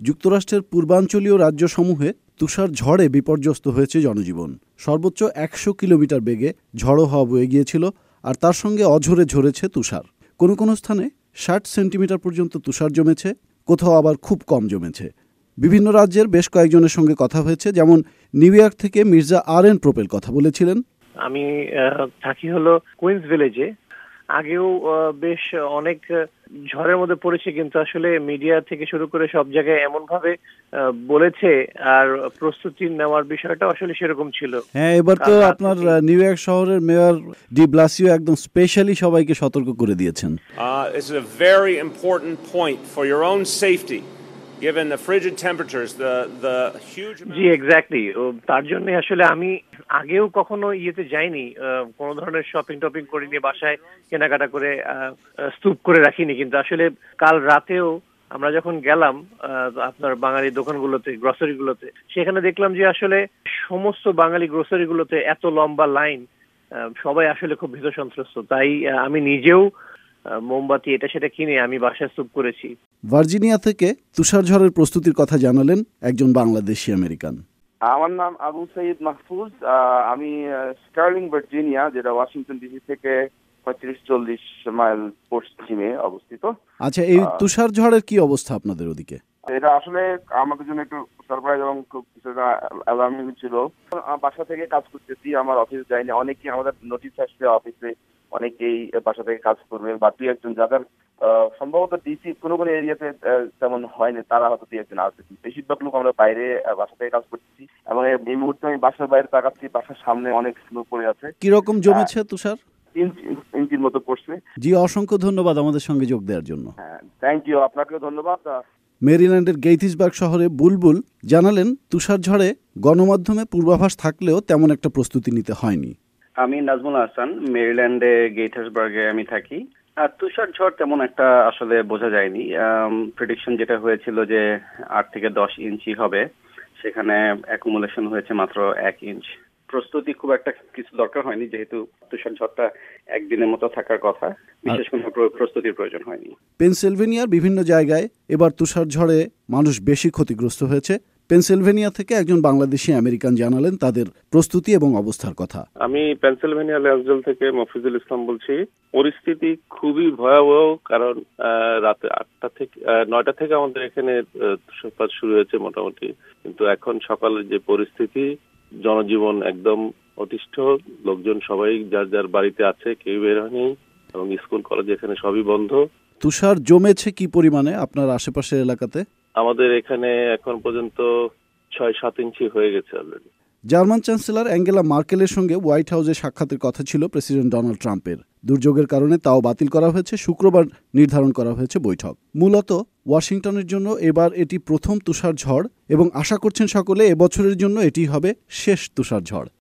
যুক্তরাষ্ট্রের পূর্বাঞ্চলীয় রাজ্যসমূহে তুষার ঝড়ে বিপর্যস্ত হয়েছে জনজীবন। সর্বোচ্চ ১০০ কিলোমিটার বেগে ঝড়ো হাওয়া বয়ে গিয়েছিল, আর তার সঙ্গে অঝরে ঝরেছে তুষার। কোনো কোনো স্থানে ৬০ সেন্টিমিটার পর্যন্ত তুষার জমেছে, কোথাও আবার খুব কম জমেছে। বিভিন্ন রাজ্যের বেশ কয়েকজনের সঙ্গে কথা হয়েছে, যেমন নিউ ইয়র্ক থেকে মির্জা আর.এন. প্রোপেল কথা বলেছিলেন। আমি থাকি হলো কুইন্স ভিলেজে। আগেও বেশ অনেক ঝড়ের মধ্যে পড়েছে, কিন্তু আসলে মিডিয়া থেকে শুরু করে সব জায়গায় এমন ভাবে বলেছে, আর প্রস্তুতি নেওয়ার বিষয়টা আসলে সেরকম ছিল। হ্যাঁ, এবার তো আপনার নিউ ইয়র্ক শহরের মেয়র ডি ব্লাসিও একদম স্পেশালি সবাইকে সতর্ক করে দিয়েছেন। This is a very important point for your own safety. Given the frigid temperatures, the huge জি এক্স্যাক্টলি। তার জন্য আসলে আমি আগেও কখনো ইয়েতে যাইনি, কোনো ধরনের শপিং টপিং করিনি, বাসায় কেনাকাটা করে স্তূপ করে রাখিনি, কিন্তু আসলে কাল রাতেও আমরা যখন গেলাম আপনার বাঙালি দোকানগুলোতে, গ্রসারিগুলোতে, সেখানে দেখলাম যে আসলে সমস্ত বাঙালি গ্রসারিগুলোতে এত লম্বা লাইন, সবাই আসলে খুব ভীত সন্ত্রস্ত। তাই আমি নিজেও মোমবাতি এটা সেটা কিনে আমি বাসায় স্তূপ করেছি। ভার্জিনিয়া থেকে তুষার ঝড়ের প্রস্তুতির কথা জানালেন একজন বাংলাদেশি আমেরিকান। আমার নাম আবু সঈদ মাহফুজ। আমি স্টার্লিং ভার্জিনিয়া, যেটা ওয়াশিংটন ডিসি থেকে ৩৫-৪০ মাইল পশ্চিমে অবস্থিত। আচ্ছা, এই তুষার ঝড়ের কি অবস্থা আপনাদের ওদিকে? এটা আসলে আমাদের জন্য একটু সারপ্রাইজ এবং খুব কিছুটা অ্যালার্মিং ছিল। বাসা থেকে কাজ করতেছি, আমার অফিস যাইনি। অনেকেই আমাদের নোটিশ আসছে অফিসে, অনেকেই বাসা থেকে কাজ করবে, বা দুই একজন যাদের সম্ভবত ডিসি কোনো কোনো এরিয়াতে তেমন হয়নি, তারা হয়তো দুই একজন আছে। বেশিরভাগ লোক আমরা বাইরে বাসা থেকে কাজ করতেছি, এবং এই মুহূর্তে আমি বাসার বাইরে তাকাচ্ছি, বাসার সামনে অনেক স্নো পড়ে আছে। কিরকম জমেছে তুষার? ৩ ইঞ্চির মতো পড়ছে। জি, অসংখ্য ধন্যবাদ আমাদের সঙ্গে যোগ দেওয়ার জন্য। হ্যাঁ, থ্যাংক ইউ, আপনাকেও ধন্যবাদ। মেরিল্যান্ডের গেইথিসবার্গ শহরে বুলবুল জানালেন, তুষার ঝড়ে গণমাধ্যমে পূর্বাভাস থাকলেও তেমন একটা প্রস্তুতি নিতে হয়নি। আমি নাজমুল হাসান, মেরিল্যান্ডে গেইথিসবার্গে আমি থাকি। আর তুষার ঝড় তেমন একটা আসলে বোঝা যায়নি। প্রেডিকশন যেটা হয়েছিল যে ৮ থেকে ১০ ইঞ্চি হবে, সেখানে অ্যাকুমুলেশন হয়েছে মাত্র ১ ইঞ্চ। প্রস্তুতি খুব একটা কিছু দরকার হয়নি, যেহেতু তুষার ঝড়টা একদিনের মতো থাকার কথা, বিশেষ কোনো প্রস্তুতির প্রয়োজন হয়নি। পেনসিলভেনিয়ার বিভিন্ন জায়গায় এবার তুষার ঝড়ে মানুষ বেশি ক্ষতিগ্রস্ত হয়েছে। পেনসিলভেনিয়া থেকে একজন বাংলাদেশি আমেরিকান জানালেন তাদের প্রস্তুতি এবং অবস্থার কথা। আমি পেনসিলভেনিয়া লেসডেল থেকে মফিজুল ইসলাম বলছি। পরিস্থিতি খুবই ভয়াবহ, কারণ রাতে ৮টা থেকে ৯টা থেকে আমাদের এখানে তুষারপাত শুরু হয়েছে মোটামুটি, কিন্তু এখন সকালের যে পরিস্থিতি, জনজীবন একদম অতিষ্ঠ, লোকজন সবাই যার যার বাড়িতে আছে, কেউ বের হয়নি, এবং স্কুল কলেজ এখানে সবই বন্ধ। তুষার জমেছে কি পরিমাণে আপনার আশেপাশের এলাকাতে? আমাদের এখানে এখন পর্যন্ত ৬-৭ ইঞ্চি হয়ে গেছে অলরেডি। জার্মান চ্যান্সেলর অ্যাঙ্গেলা মার্কেলের সঙ্গে হোয়াইট হাউসে সাক্ষাতের কথা ছিল প্রেসিডেন্ট ডোনাল্ড ট্রাম্পের। দুর্যোগের কারণে তাও বাতিল করা হয়েছে। শুক্রবার নির্ধারণ করা হয়েছে বৈঠক। মূলত ওয়াশিংটনের জন্য এবার এটি প্রথম তুষার ঝড়, এবং আশা করছেন সকলে এবছরের জন্য এটি হবে শেষ তুষার ঝড়।